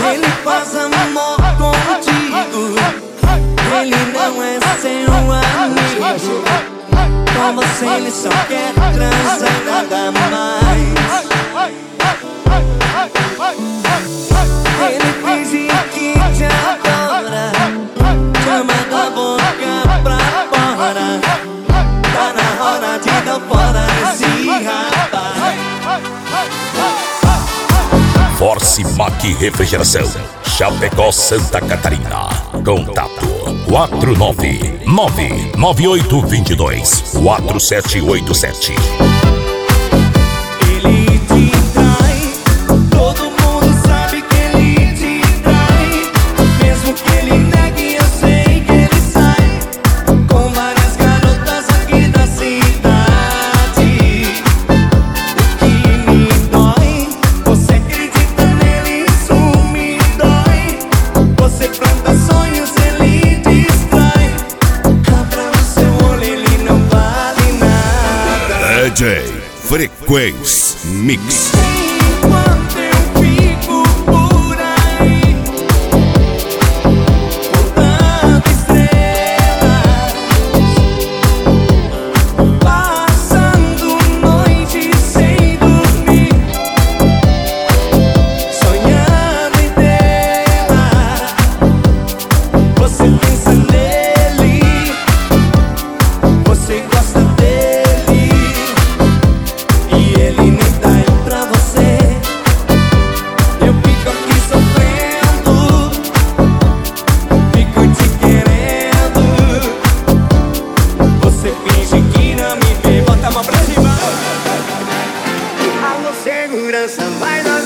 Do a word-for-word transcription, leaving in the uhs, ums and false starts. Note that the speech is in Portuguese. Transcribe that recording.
Ele faz amor contigo, ele não é seu amigo. Com você ele só quer transar, nada mais. Ele finge que te adora, chama da boca pra fora. Tá na hora de dar fora nesse rapaz. Force Mac Refrigeração, Chapecó, Santa Catarina. Contato quatro nove nove nove oito dois dois quatro sete oito sete. Ele te trai, todo mundo sabe que ele te trai. Mesmo que ele negue, eu sei que ele sai com várias garotas aqui da cidade. O que me dói, você acredita nele, isso me dói. Você planta sonhos, ele destrói. Abra o seu olho, ele não vale nada. D J Frequência Mix. Enquanto eu fico por aí, contando estrelas, passando noite sem dormir, sonhando em tê-la. Você pensa nele, você gosta dele, e ele nem tá aí pra você. Eu fico aqui sofrendo, fico te querendo. Você finge que não me vê, bota a mão pra cima. Alô, segurança, vai dar